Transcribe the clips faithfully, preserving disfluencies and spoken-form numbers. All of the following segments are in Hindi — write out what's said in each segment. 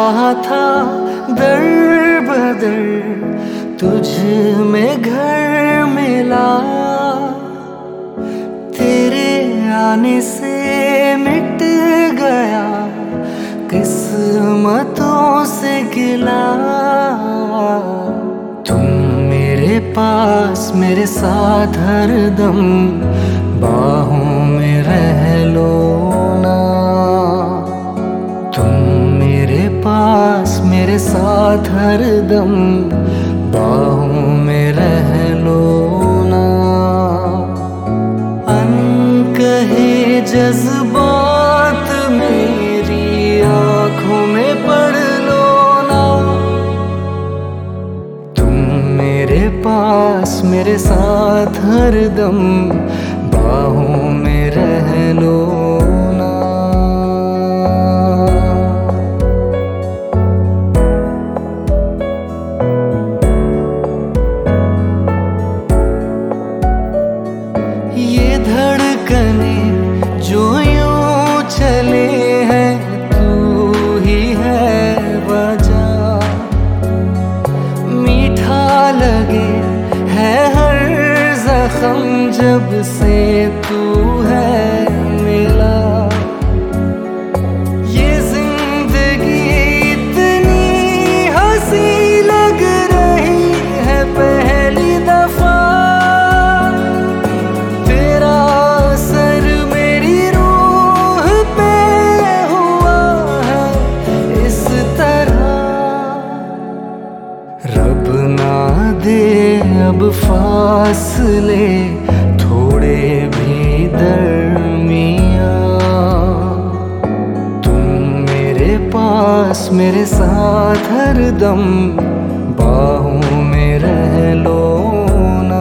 चाहा था दर बदर तुझ में घर मिला, तेरे आने से मिट गया किस्मतों से गिला। तुम मेरे पास मेरे साथ हरदम बाहों में रह लो ना, तुम मेरे पास मेरे साथ हरदम बाहों में रह लो ना। अनकहे जज्बात मेरी आंखों में पढ़ लो ना, तुम मेरे पास मेरे साथ हरदम बाहों में रह लो ना। ये धड़कने जो यूं चले हैं तू ही है वजह, मीठा लगे है हर जख्म जब से तू है मिला। ये जिंदगी इतनी हंसी लग रही है पहली दफा, तेरा असर मेरी रूह पे हुआ है इस तरह। रब ना दे अब फासले थोड़े भी दरमिया, तुम मेरे पास मेरे साथ हरदम बाहों में रह लो ना।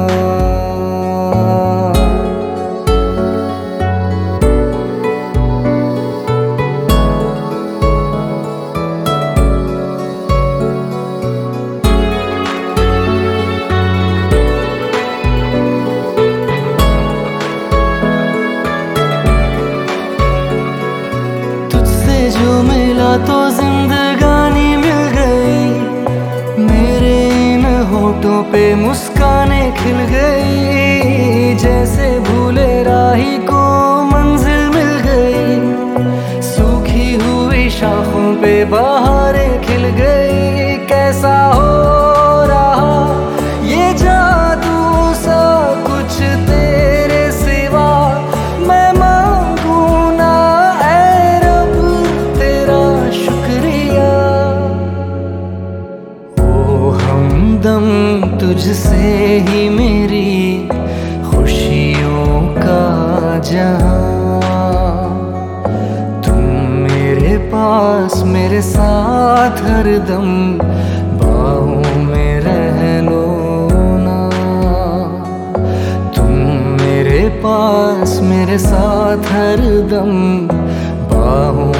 जो मिला तो जिंदगानी मिल गई, मेरे इन होठों पे मुस्कानें खिल गई। जैसे भूले राही को मंजिल मिल गई, सूखी हुई शाखों पे बहारें खिल गई। कैसा हो रहा ये जादू सा कुछ तेरे सिवा, मैं मांगू ना ऐ रब तेरा शुक्रिया। ओ हमदम तुझसे ही मेरी खुशियों का जहां, तुम मेरे पास मेरे साथ हरदम बाहों में रह लो ना, तुम मेरे पास मेरे साथ हरदम बाहों